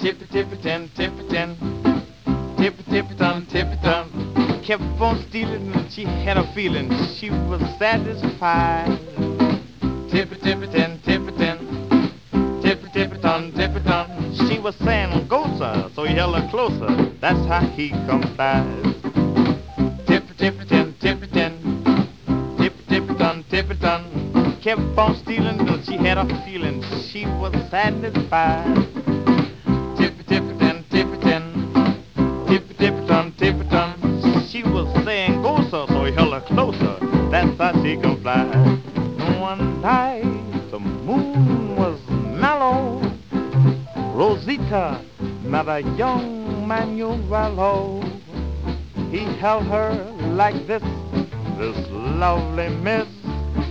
Tippy-tippy-tin, tippy-tin, tippy-tippy-ton, tippy-ton. Kept on stealing and she had a feeling she was satisfied. Tippy-tippy-tin, tippy-tin, tippy-tippy-ton, tippy-ton. She was saying, go sir, so he held her closer. That's how he complied. Tippy-tippy-tin, tippy-tin, tippy-tippy-ton, tippy-ton. Kept on stealing till she had a feeling she was satisfied. Tippy-tippy-tin, tippy-tin, tippy-tippy-ton, tippy-ton. She was saying, go sir, so he held her closer. That's how she complied. One night the moon was mellow. Rosita met a young Manuelo. He held her like this lovely miss.